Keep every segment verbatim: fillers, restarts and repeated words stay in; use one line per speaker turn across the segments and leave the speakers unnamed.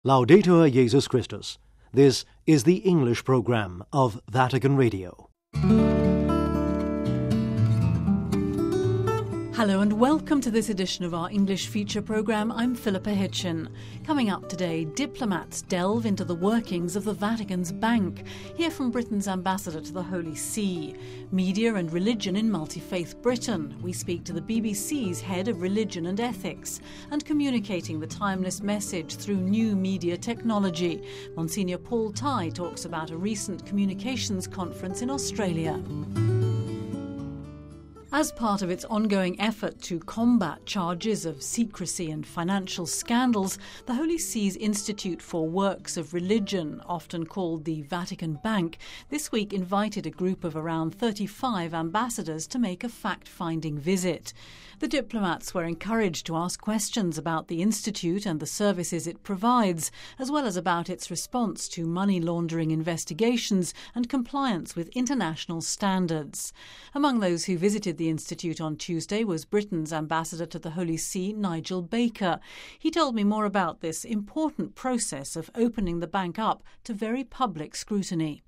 Laudetur Jesus Christus. This is the English program of Vatican Radio.
Hello and welcome to this edition of our English feature programme. I'm Philippa Hitchin. Coming up today, diplomats delve into the workings of the Vatican's bank. Hear from Britain's ambassador to the Holy See. Media and religion in multi-faith Britain. We speak to the B B C's head of religion and ethics. And communicating the timeless message through new media technology. Monsignor Paul Tai talks about a recent communications conference in Australia. As part of its ongoing effort to combat charges of secrecy and financial scandals, the Holy See's Institute for Works of Religion, often called the Vatican Bank, this week invited a group of around thirty-five ambassadors to make a fact-finding visit. The diplomats were encouraged to ask questions about the Institute and the services it provides, as well as about its response to money laundering investigations and compliance with international standards. Among those who visited the Institute on Tuesday was Britain's ambassador to the Holy See, Nigel Baker. He told me more about this important process of opening the bank up to very public scrutiny.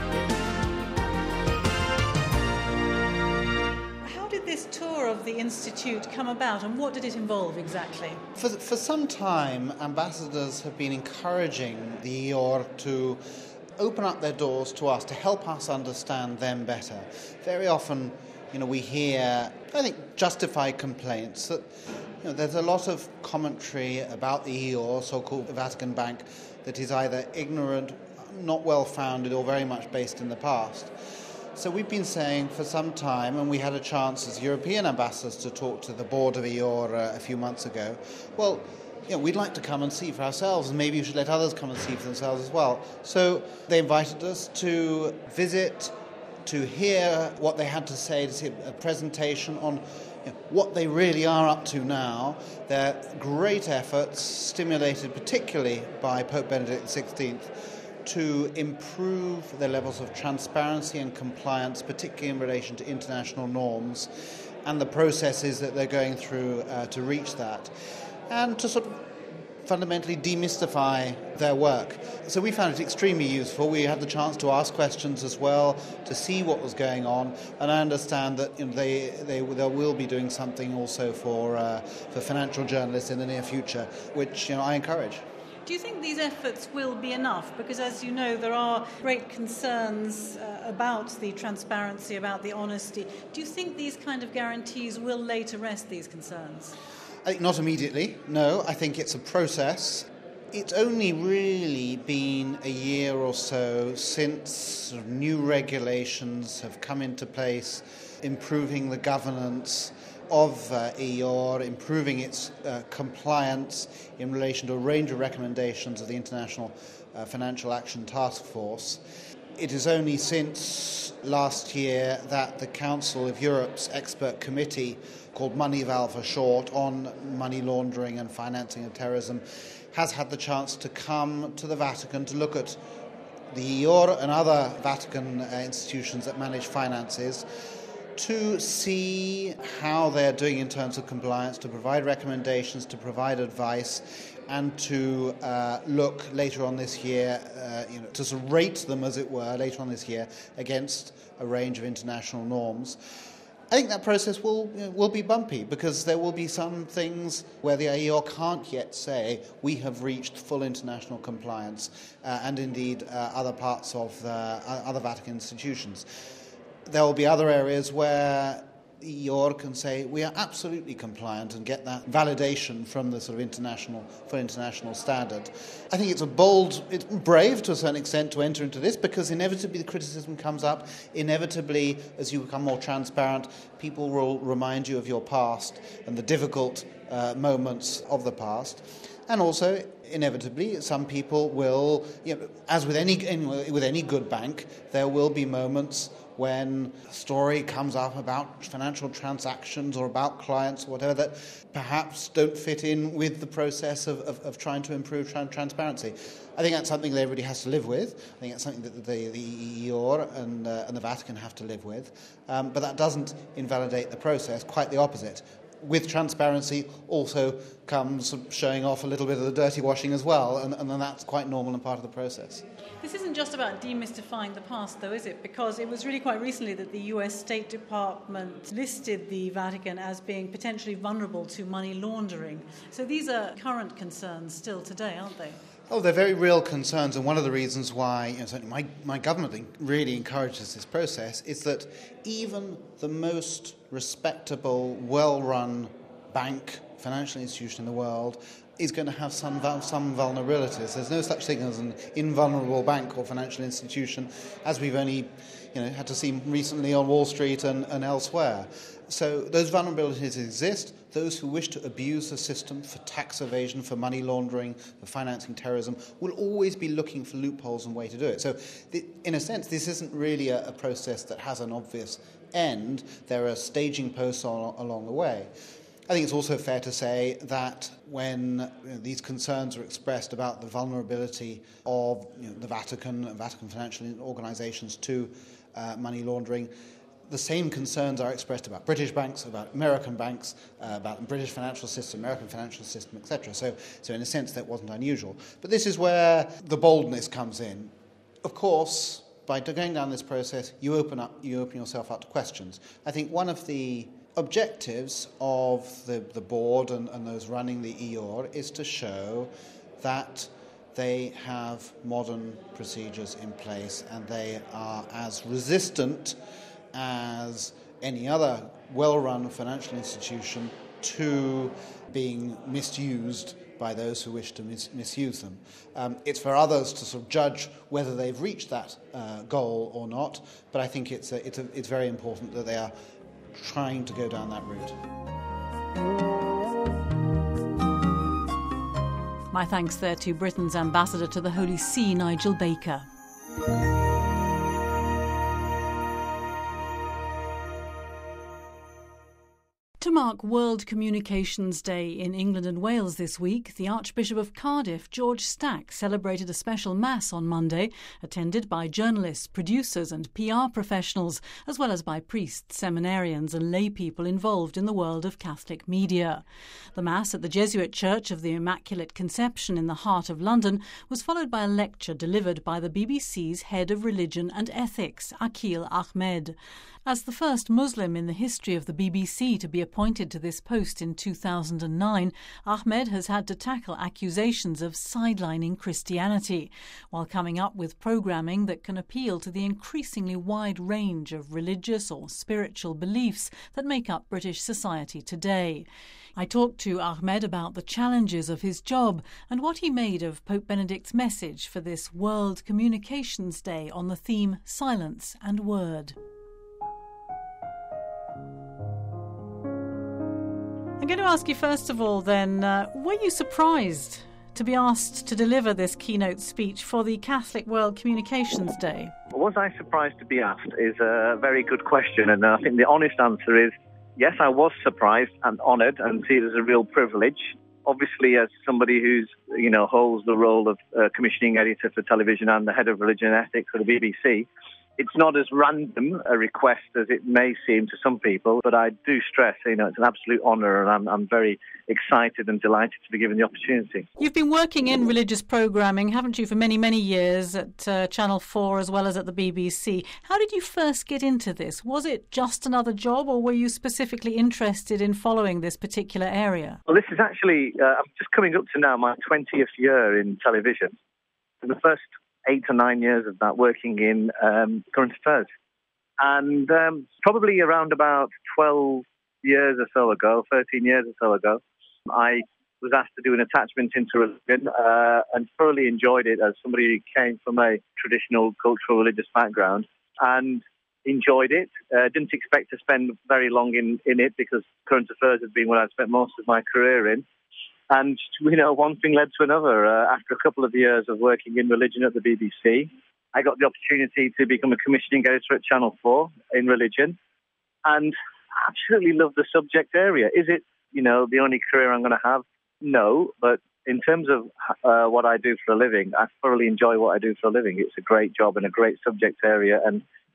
This tour of the Institute come about, and what did it involve exactly?
For, for some time, ambassadors have been encouraging the E O R to open up their doors to us, to help us understand them better. Very often, you know, we hear, I think, justified complaints that, you know, there's a lot of commentary about the E O R, so-called Vatican Bank, that is either ignorant, not well-founded, or very much based in the past. So we've been saying for some time, and we had a chance as European ambassadors to talk to the board of E O R uh, a few months ago, well, you know, we'd like to come and see for ourselves, and maybe you should let others come and see for themselves as well. So they invited us to visit, to hear what they had to say, to see a presentation on, you know, what they really are up to now. Their great efforts, stimulated particularly by Pope Benedict the sixteenth, to improve their levels of transparency and compliance, particularly in relation to international norms and the processes that they're going through uh, to reach that, and to sort of fundamentally demystify their work. So we found it extremely useful. We had the chance to ask questions as well, to see what was going on, and I understand that, you know, they, they they will be doing something also for uh, for financial journalists in the near future, which, you know, I encourage.
Do you think these efforts will be enough? Because, as you know, there are great concerns uh, about the transparency, about the honesty. Do you think these kind of guarantees will lay to rest these concerns?
I think not immediately, no. I think it's a process. It's only really been a year or so since sort of new regulations have come into place, improving the governance of uh, E O R, improving its uh, compliance in relation to a range of recommendations of the International uh, Financial Action Task Force. It is only since last year that the Council of Europe's expert committee, called Moneyval for short, on money laundering and financing of terrorism, has had the chance to come to the Vatican to look at the E O R and other Vatican uh, institutions that manage finances, to see how they're doing in terms of compliance, to provide recommendations, to provide advice, and to uh, look later on this year, uh, you know, to sort of rate them, as it were, later on this year against a range of international norms. I think that process will you know, will be bumpy, because there will be some things where the E O R can't yet say we have reached full international compliance, uh, and indeed uh, other parts of the, uh, other Vatican institutions. There will be other areas where E O R can say we are absolutely compliant and get that validation from the sort of international for international standard. I think it's a bold, it's brave to a certain extent to enter into this, because inevitably the criticism comes up. Inevitably, as you become more transparent, people will remind you of your past and the difficult uh, moments of the past. And also, inevitably, some people will, you know, as with any with any good bank, there will be moments when a story comes up about financial transactions or about clients or whatever that perhaps don't fit in with the process of, of, of trying to improve tra- transparency. I think that's something that everybody has to live with. I think that's something that the, the E O R and, uh, and the Vatican have to live with. Um, but that doesn't invalidate the process, quite the opposite. with transparency also comes showing off a little bit of the dirty washing as well, and, and then that's quite normal and part of the process.
This isn't just about demystifying the past, though, is it? Because it was really quite recently that the U S State Department listed the Vatican as being potentially vulnerable to money laundering. So these are current concerns still today, aren't they?
Oh, they're very real concerns, and one of the reasons why, you know, certainly my, my government really encourages this process is that even the most respectable, well-run bank, financial institution in the world is going to have some some vulnerabilities. There's no such thing as an invulnerable bank or financial institution, as we've only you know, had to see recently on Wall Street and, and elsewhere. So those vulnerabilities exist. Those who wish to abuse the system for tax evasion, for money laundering, for financing terrorism, will always be looking for loopholes and way to do it. So the, in a sense, this isn't really a, a process that has an obvious end. There are staging posts all, along the way. I think it's also fair to say that when you know, these concerns are expressed about the vulnerability of you know, the Vatican and Vatican financial organizations to uh, money laundering, the same concerns are expressed about British banks, about American banks, uh, about the British financial system, American financial system, et cetera. So, so in a sense, that wasn't unusual. But this is where the boldness comes in. Of course, by going down this process, you open up, you open yourself up to questions. I think one of the objectives of the, the board and, and those running the E O R is to show that they have modern procedures in place and they are as resistant as any other well-run financial institution to being misused by those who wish to mis- misuse them. Um, it's for others to sort of judge whether they've reached that uh, goal or not, but I think it's a, it's, a, it's very important that they are trying to go down that route.
My thanks there to Britain's ambassador to the Holy See, Nigel Baker. To mark World Communications Day in England and Wales this week, the Archbishop of Cardiff, George Stack, celebrated a special mass on Monday, attended by journalists, producers and P R professionals, as well as by priests, seminarians and lay people involved in the world of Catholic media. The mass at the Jesuit Church of the Immaculate Conception in the heart of London was followed by a lecture delivered by the B B C's head of religion and ethics, Akhil Ahmed. As the first Muslim in the history of the B B C to be appointed to this post in two thousand nine, Ahmed has had to tackle accusations of sidelining Christianity, while coming up with programming that can appeal to the increasingly wide range of religious or spiritual beliefs that make up British society today. I talked to Ahmed about the challenges of his job and what he made of Pope Benedict's message for this World Communications Day on the theme Silence and Word. I'm going to ask you first of all then, uh, were you surprised to be asked to deliver this keynote speech for the Catholic World Communications Day?
Was I surprised to be asked is a very good question, and I think the honest answer is yes, I was surprised and honoured and see it as a real privilege. Obviously, as somebody who's, you know, holds the role of uh, commissioning editor for television and the head of religion and ethics for the B B C, it's not as random a request as it may seem to some people, but I do stress, you know, it's an absolute honour and I'm, I'm very excited and delighted to be given the opportunity.
You've been working in religious programming, haven't you, for many, many years at uh, Channel four as well as at the B B C. How did you first get into this? Was it just another job or were you specifically interested in following this particular area?
Well, this is actually, uh, I'm just coming up to now my twentieth year in television. For the first eight or nine years of that working in um, current affairs. And um, probably around about twelve years or so ago, thirteen years or so ago, I was asked to do an attachment into religion uh, and thoroughly enjoyed it as somebody who came from a traditional cultural religious background and enjoyed it. Uh, didn't expect to spend very long in, in it because current affairs has been what I've spent most of my career in. And, you know, one thing led to another. Uh, after a couple of years of working in religion at the B B C, I got the opportunity to become a commissioning editor at Channel four in religion and absolutely love the subject area. Is it, you know, the only career I'm going to have? No, but in terms of uh, what I do for a living, I thoroughly enjoy what I do for a living. It's a great job and a great subject area, and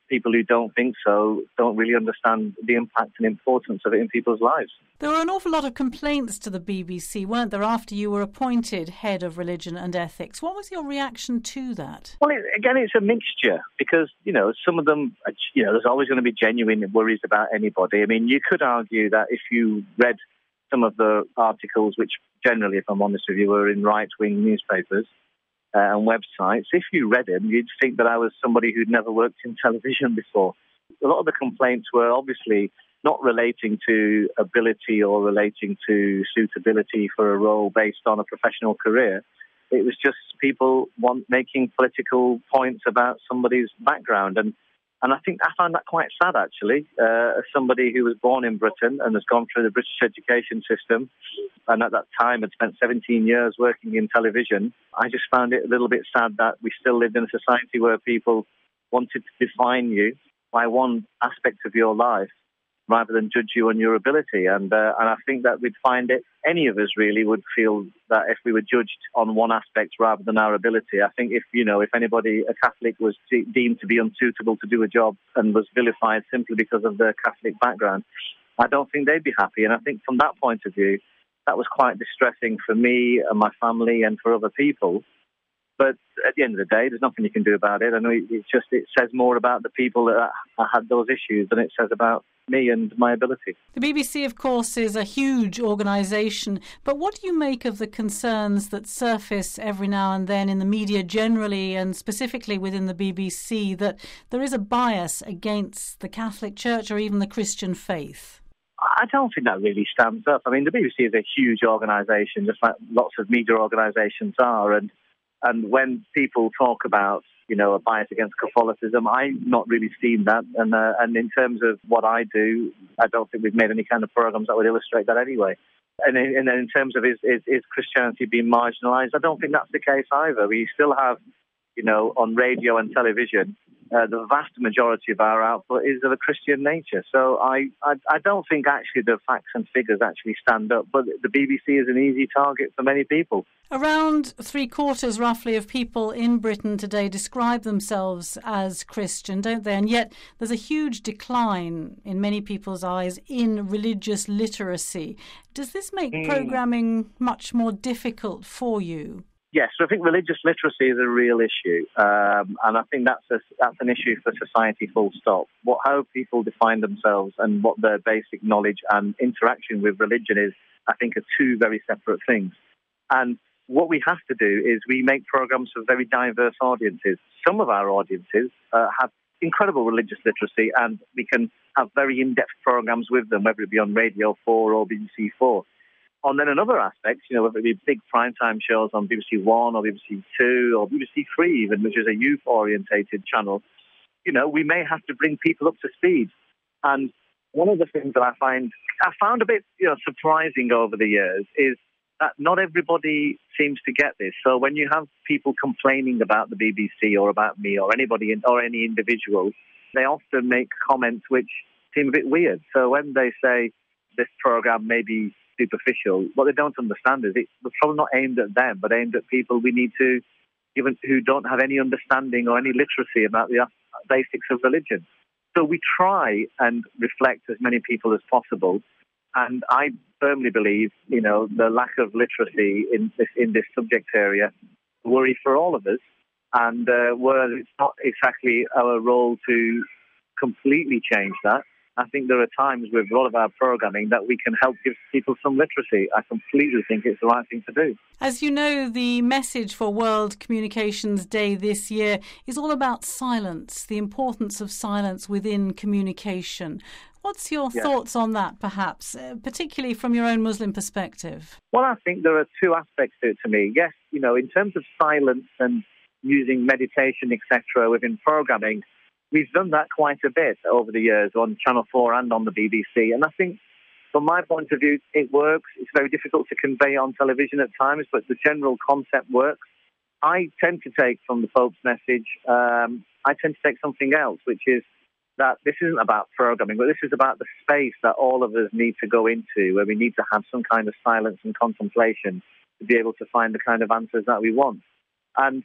people who don't think so don't really understand the impact and importance of it in people's lives.
There were an awful lot of complaints to the B B C, weren't there, after you were appointed head of religion and ethics? What was your reaction to that?
Well, it, again, it's a mixture because, you know, some of them, you know, there's always going to be genuine worries about anybody. I mean, you could argue that if you read some of the articles, which generally, if I'm honest with you, were in right-wing newspapers uh, and websites, if you read them, you'd think that I was somebody who'd never worked in television before. A lot of the complaints were obviously not relating to ability or relating to suitability for a role based on a professional career. It was just people want making political points about somebody's background. And, and I think I find that quite sad, actually, uh, as somebody who was born in Britain and has gone through the British education system and at that time had spent seventeen years working in television. I just found it a little bit sad that we still lived in a society where people wanted to define you by one aspect of your life rather than judge you on your ability. And uh, and I think that we'd find it, any of us really would feel that if we were judged on one aspect rather than our ability, I think if, you know, if anybody, a Catholic, was de- deemed to be unsuitable to do a job and was vilified simply because of their Catholic background, I don't think they'd be happy. And I think from that point of view, that was quite distressing for me and my family and for other people. But at the end of the day, there's nothing you can do about it. I know it's just, it says more about the people that had those issues than it says about me and my ability.
The B B C, of course, is a huge organisation, but what do you make of the concerns that surface every now and then in the media generally and specifically within the B B C that there is a bias against the Catholic Church or even the Christian faith?
I don't think that really stands up. I mean, the B B C is a huge organisation, just like lots of media organisations are, and And when people talk about, you know, a bias against Catholicism, I've not really seen that. And uh, and in terms of what I do, I don't think we've made any kind of programs that would illustrate that anyway. And in, and in terms of is, is, is Christianity being marginalised, I don't think that's the case either. We still have, you know, on radio and television, uh, the vast majority of our output is of a Christian nature. So I, I, I don't think actually the facts and figures actually stand up. But the B B C is an easy target for many people.
Around three quarters, roughly, of people in Britain today describe themselves as Christian, don't they? And yet there's a huge decline in many people's eyes in religious literacy. Does this make mm. programming much more difficult for you?
Yes, so I think religious literacy is a real issue, um, and I think that's a, that's an issue for society full stop. What, how people define themselves and what their basic knowledge and interaction with religion is, I think, are two very separate things. And what we have to do is we make programs for very diverse audiences. Some of our audiences uh, have incredible religious literacy, and we can have very in-depth programs with them, whether it be on Radio four or B B C four. And then another aspect, you know, whether it be big primetime shows on B B C One or B B C Two or B B C Three even, which is a youth-orientated channel, you know, we may have to bring people up to speed. And one of the things that I find, I found a bit, you know, surprising over the years is that not everybody seems to get this. So when you have people complaining about the B B C or about me or anybody in, or any individual, they often make comments which seem a bit weird. So when they say this program may be superficial, what they don't understand is it's probably not aimed at them, but aimed at people we need to, even who don't have any understanding or any literacy about the basics of religion. So we try and reflect as many people as possible. And I firmly believe, you know, the lack of literacy in this in this subject area, worry for all of us. And uh, whereas it's not exactly our role to completely change that, I think there are times with a lot of our programming that we can help give people some literacy. I completely think it's the right thing to do.
As you know, the message for World Communications Day this year is all about silence, the importance of silence within communication. What's your yes. thoughts on that, perhaps, uh, particularly from your own Muslim perspective?
Well, I think there are two aspects to it to me. Yes, you know, in terms of silence and using meditation, et cetera, within programming, we've done that quite a bit over the years on Channel four and on the B B C. And I think, from my point of view, it works. It's very difficult to convey on television at times, but the general concept works. I tend to take from the Pope's message, um, I tend to take something else, which is that this isn't about programming, but this is about the space that all of us need to go into, where we need to have some kind of silence and contemplation to be able to find the kind of answers that we want. And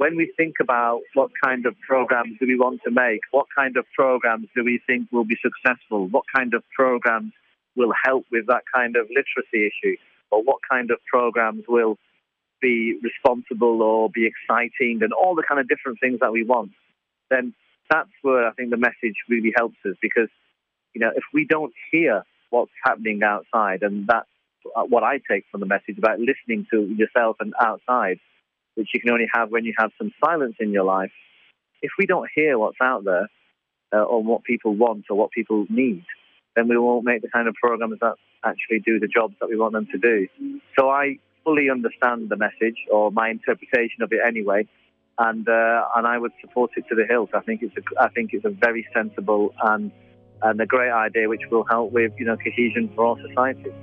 when we think about what kind of programs do we want to make, what kind of programs do we think will be successful, what kind of programs will help with that kind of literacy issue, or what kind of programs will be responsible or be exciting, and all the kind of different things that we want, then that's where I think the message really helps us. Because, you know, if we don't hear what's happening outside, and that's what I take from the message about listening to yourself and outside, which you can only have when you have some silence in your life. If we don't hear what's out there, uh, or what people want or what people need, then we won't make the kind of programs that actually do the jobs that we want them to do. So I fully understand the message, or my interpretation of it anyway, and uh, and I would support it to the hilt. I think it's a, I think it's a very sensible and and a great idea, which will help with, you know, cohesion for our society.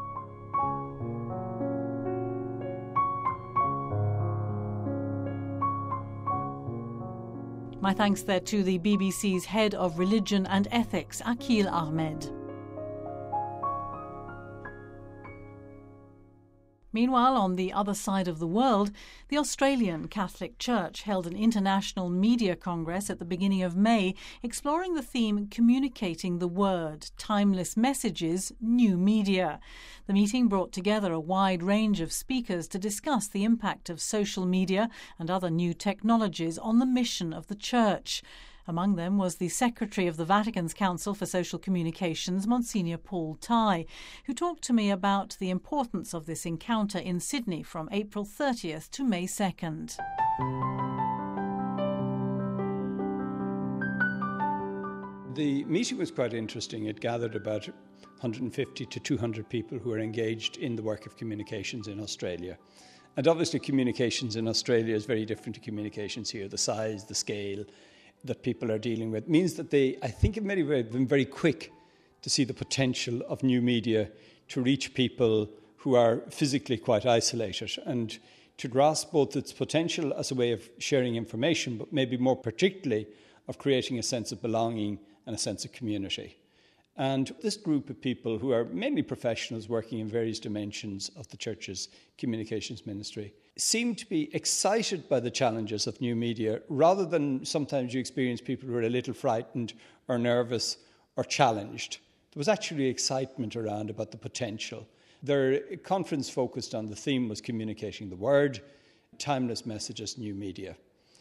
My thanks there to the B B C's Head of Religion and Ethics, Akhil Ahmed. Meanwhile, on the other side of the world, the Australian Catholic Church held an international media congress at the beginning of May, exploring the theme Communicating the Word, Timeless Messages, New Media. The meeting brought together a wide range of speakers to discuss the impact of social media and other new technologies on the mission of the Church. Among them was the Secretary of the Vatican's Council for Social Communications, Monsignor Paul Tighe, who talked to me about the importance of this encounter in Sydney from April thirtieth to May second.
The meeting was quite interesting. It gathered about one hundred fifty to two hundred people who are engaged in the work of communications in Australia. And obviously communications in Australia is very different to communications here. The size, the scale that people are dealing with means that they, I think in many ways, have been very quick to see the potential of new media to reach people who are physically quite isolated, and to grasp both its potential as a way of sharing information, but maybe more particularly of creating a sense of belonging and a sense of community. And this group of people, who are mainly professionals working in various dimensions of the Church's communications ministry, seem to be excited by the challenges of new media, rather than sometimes you experience people who are a little frightened or nervous or challenged. There was actually excitement around about the potential. Their conference focused on the theme was Communicating the Word, Timeless Messages, New Media.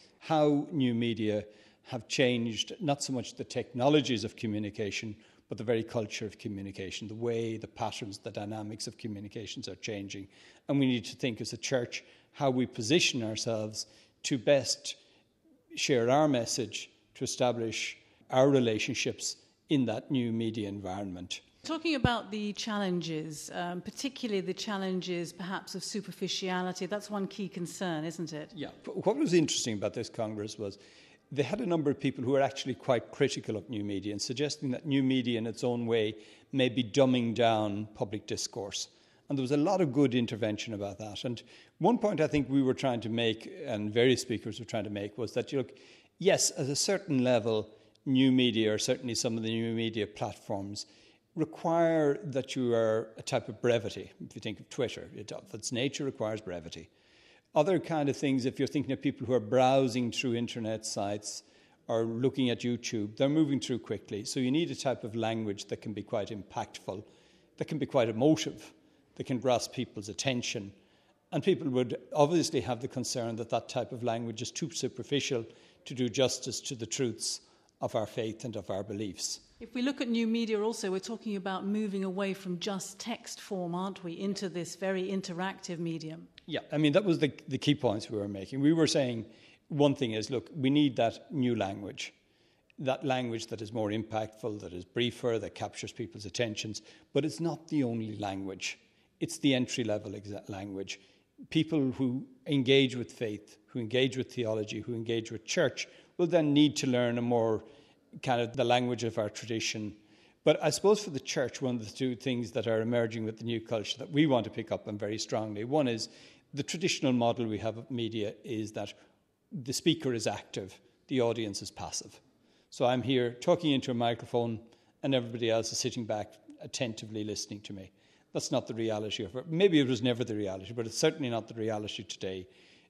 How new media have changed not so much the technologies of communication, but the very culture of communication, the way, the patterns, the dynamics of communications are changing. And we need to think as a church how we position ourselves to best share our message, to establish our relationships in that new media environment.
Talking about the challenges, um, particularly the challenges perhaps of superficiality, that's one key concern, isn't it?
Yeah. What was interesting about this Congress was they had a number of people who were actually quite critical of new media and suggesting that new media in its own way may be dumbing down public discourse. And there was a lot of good intervention about that. And one point I think we were trying to make, and various speakers were trying to make, was that, you look, yes, at a certain level, new media, or certainly some of the new media platforms, require that you are a type of brevity. If you think of Twitter, it, of its nature requires brevity. Other kind of things, if you're thinking of people who are browsing through internet sites or looking at YouTube, they're moving through quickly. So you need a type of language that can be quite impactful, that can be quite emotive, that can grasp people's attention. And people would obviously have the concern that that type of language is too superficial to do justice to the truths of our faith and of our beliefs.
If we look at new media also, we're talking about moving away from just text form, aren't we, into this very interactive medium?
Yeah, I mean, that was the, the key points we were making. We were saying one thing is, look, we need that new language, that language that is more impactful, that is briefer, that captures people's attentions, but it's not the only language. It's the entry-level exa- language. People who engage with faith, who engage with theology, who engage with church, will then need to learn a more kind of the language of our tradition. But I suppose for the church, one of the two things that are emerging with the new culture that we want to pick up on very strongly, one is the traditional model we have of media is that the speaker is active, the audience is passive. So I'm here talking into a microphone and everybody else is sitting back attentively listening to me. That's not the reality of it. Maybe it was never the reality, but it's certainly not the reality today.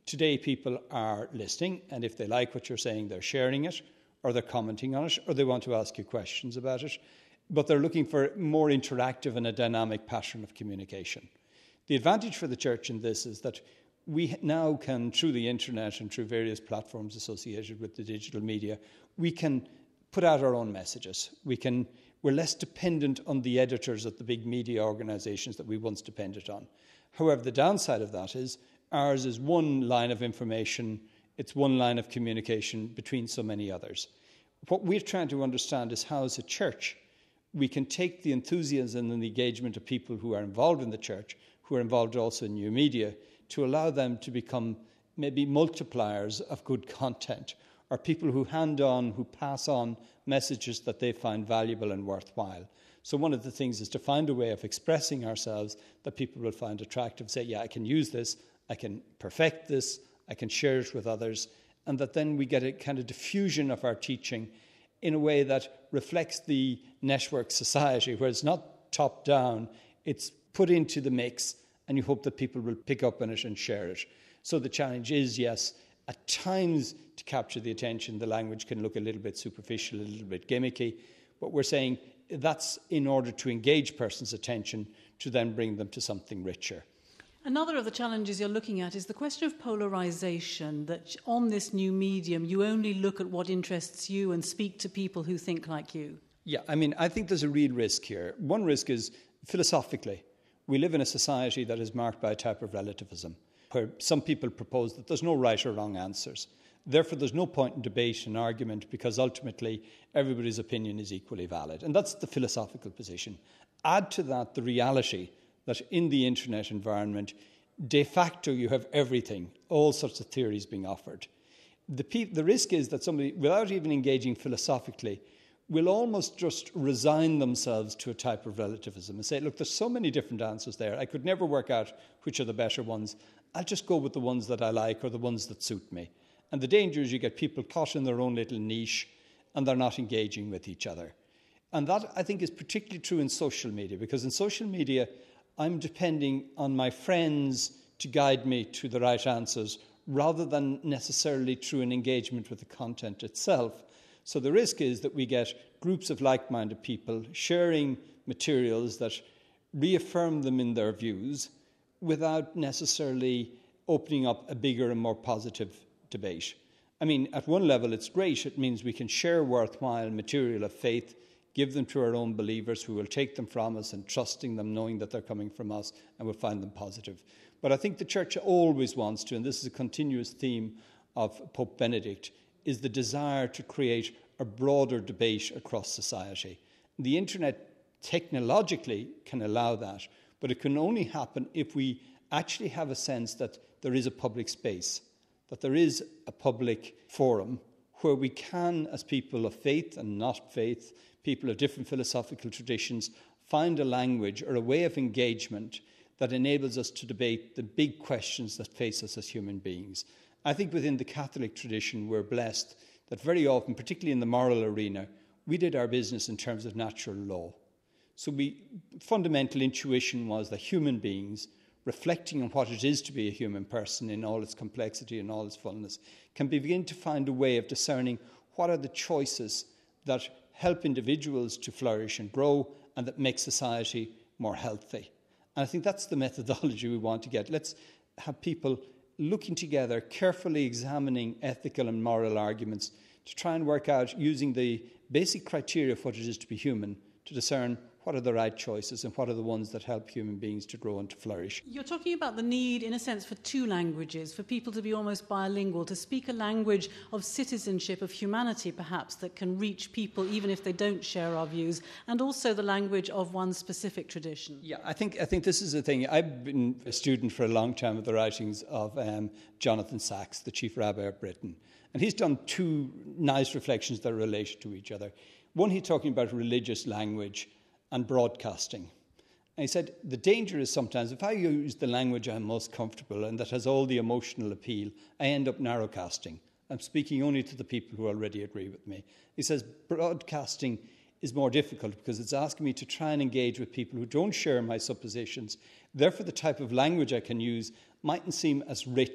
Today, people are listening, and if they like what you're saying, they're sharing it, or they're commenting on it, or they want to ask you questions about it. But they're looking for more interactive and a dynamic pattern of communication. The advantage for the church in this is that we now can, through the internet and through various platforms associated with the digital media, we can put out our own messages. We can, we're less dependent on the editors of the big media organisations that we once depended on. However, the downside of that is ours is one line of information, it's one line of communication between so many others. What we're trying to understand is how, as a church, we can take the enthusiasm and the engagement of people who are involved in the church, who are involved also in new media, to allow them to become maybe multipliers of good content, or people who hand on, who pass on messages that they find valuable and worthwhile. So one of the things is to find a way of expressing ourselves that people will find attractive, say, yeah, I can use this, I can perfect this, I can share it with others, and that then we get a kind of diffusion of our teaching in a way that reflects the network society, where it's not top down, it's put into the mix, and you hope that people will pick up on it and share it. So the challenge is, yes, at times to capture the attention, the language can look a little bit superficial, a little bit gimmicky, but we're saying that's in order to engage persons' attention to then bring them to something richer.
Another of the challenges you're looking at is the question of polarisation, that on this new medium you only look at what interests you and speak to people who think like you.
Yeah, I mean, I think there's a real risk here. One risk is, philosophically, we live in a society that is marked by a type of relativism, where some people propose that there's no right or wrong answers. Therefore, there's no point in debate and argument, because ultimately everybody's opinion is equally valid. And that's the philosophical position. Add to that the reality that in the internet environment, de facto you have everything, all sorts of theories being offered. The, pe- the risk is that somebody, without even engaging philosophically, will almost just resign themselves to a type of relativism and say, look, there's so many different answers there, I could never work out which are the better ones. I'll just go with the ones that I like or the ones that suit me. And the danger is you get people caught in their own little niche and they're not engaging with each other. And that, I think, is particularly true in social media, because in social media, I'm depending on my friends to guide me to the right answers rather than necessarily through an engagement with the content itself. So the risk is that we get groups of like-minded people sharing materials that reaffirm them in their views without necessarily opening up a bigger and more positive debate. I mean, at one level, it's great. It means we can share worthwhile material of faith, give them to our own believers who will take them from us and trusting them, knowing that they're coming from us, and will find them positive. But I think the church always wants to, and this is a continuous theme of Pope Benedict, is the desire to create a broader debate across society. The internet technologically can allow that, but it can only happen if we actually have a sense that there is a public space, that there is a public forum where we can, as people of faith and not faith, people of different philosophical traditions, find a language or a way of engagement that enables us to debate the big questions that face us as human beings. I think within the Catholic tradition, we're blessed that very often, particularly in the moral arena, we did our business in terms of natural law. So we fundamental intuition was that human beings, reflecting on what it is to be a human person in all its complexity and all its fullness, can begin to find a way of discerning what are the choices that help individuals to flourish and grow and that make society more healthy. And I think that's the methodology we want to get. Let's have people looking together, carefully examining ethical and moral arguments to try and work out, using the basic criteria of what it is to be human, to discern what are the right choices and what are the ones that help human beings to grow and to flourish.
You're talking about the need, in a sense, for two languages, for people to be almost bilingual, to speak a language of citizenship, of humanity, perhaps, that can reach people even if they don't share our views, and also the language of one specific tradition.
Yeah, I think I think this is the thing. I've been a student for a long time of the writings of um, Jonathan Sacks, the chief rabbi of Britain. And he's done two nice reflections that are related to each other. One, he's talking about religious language and broadcasting. And he said, the danger is sometimes, if I use the language I'm most comfortable and that has all the emotional appeal, I end up narrowcasting. I'm speaking only to the people who already agree with me. He says, broadcasting is more difficult because it's asking me to try and engage with people who don't share my suppositions. Therefore, the type of language I can use mightn't seem as rich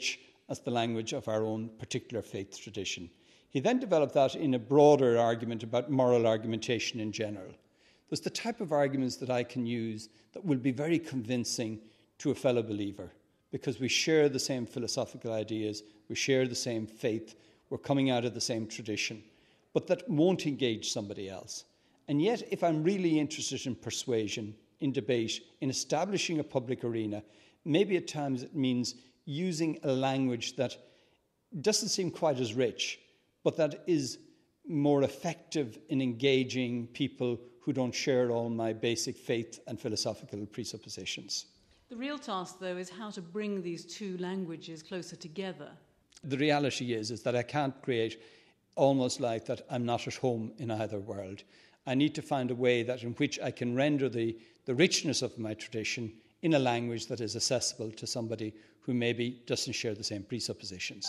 as the language of our own particular faith tradition. He then developed that in a broader argument about moral argumentation in general. There's the type of arguments that I can use that will be very convincing to a fellow believer because we share the same philosophical ideas, we share the same faith, we're coming out of the same tradition, but that won't engage somebody else. And yet, if I'm really interested in persuasion, in debate, in establishing a public arena, maybe at times it means using a language that doesn't seem quite as rich, but that is more effective in engaging people who don't share all my basic faith and philosophical presuppositions.
The real task, though, is how to bring these two languages closer together.
The reality is, is that I can't create almost like that I'm not at home in either world. I need to find a way that in which I can render the, the richness of my tradition in a language that is accessible to somebody who maybe doesn't share the same presuppositions.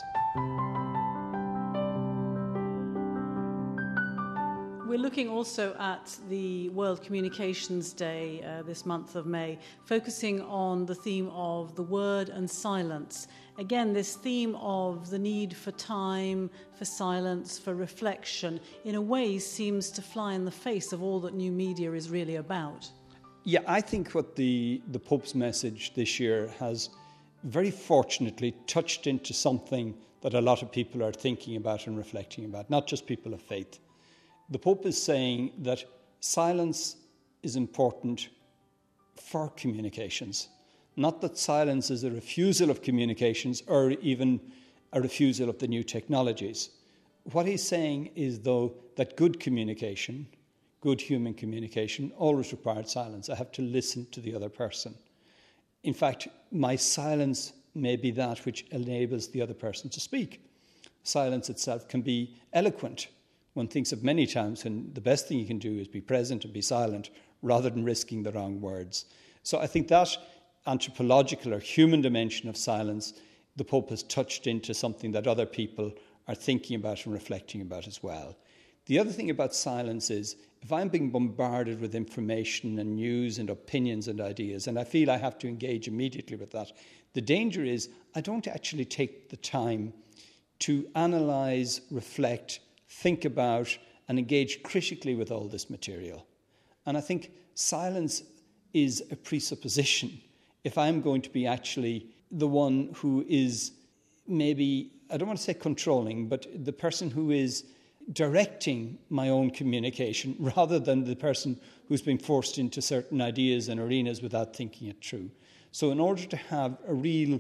We're looking also at the World Communications Day uh, this month of May, focusing on the theme of the word and silence. Again, this theme of the need for time, for silence, for reflection, in a way seems to fly in the face of all that new media is really about.
Yeah, I think what the, the Pope's message this year has very fortunately touched into something that a lot of people are thinking about and reflecting about, not just people of faith. The Pope is saying that silence is important for communications, not that silence is a refusal of communications or even a refusal of the new technologies. What he's saying is, though, that good communication, good human communication, always required silence. I have to listen to the other person. In fact, my silence may be that which enables the other person to speak. Silence itself can be eloquent. One thinks of many times when the best thing you can do is be present and be silent rather than risking the wrong words. So I think that anthropological or human dimension of silence, the Pope has touched into something that other people are thinking about and reflecting about as well. The other thing about silence is, if I'm being bombarded with information and news and opinions and ideas, and I feel I have to engage immediately with that, the danger is I don't actually take the time to analyse, reflect, think about and engage critically with all this material. And I think silence is a presupposition. If I'm going to be actually the one who is maybe, I don't want to say controlling, but the person who is directing my own communication rather than the person who's been forced into certain ideas and arenas without thinking it through. So in order to have a real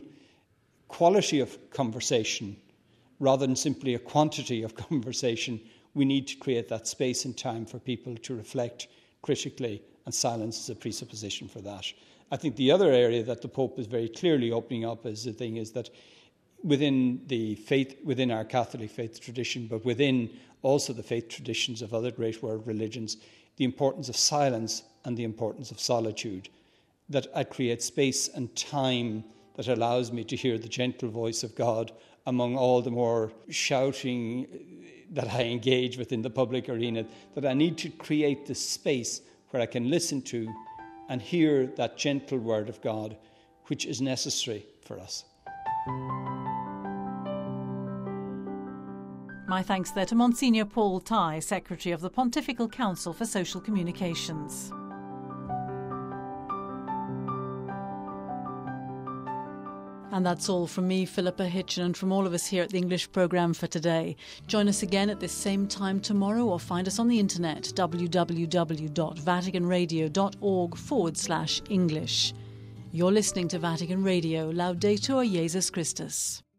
quality of conversation, rather than simply a quantity of conversation, we need to create that space and time for people to reflect critically, and silence is a presupposition for that. I think the other area that the Pope is very clearly opening up as the thing is that within the faith, within our Catholic faith tradition, but within also the faith traditions of other great world religions, the importance of silence and the importance of solitude, that I create space and time that allows me to hear the gentle voice of God among all the more shouting that I engage with in the public arena, that I need to create this space where I can listen to and hear that gentle word of God, which is necessary for us.
My thanks there to Monsignor Paul Tighe, Secretary of the Pontifical Council for Social Communications. And that's all from me, Philippa Hitchen, and from all of us here at the English programme for today. Join us again at this same time tomorrow, or find us on the internet, www.vaticanradio.org forward slash English. You're listening to Vatican Radio, Laudetur Jesus Christus.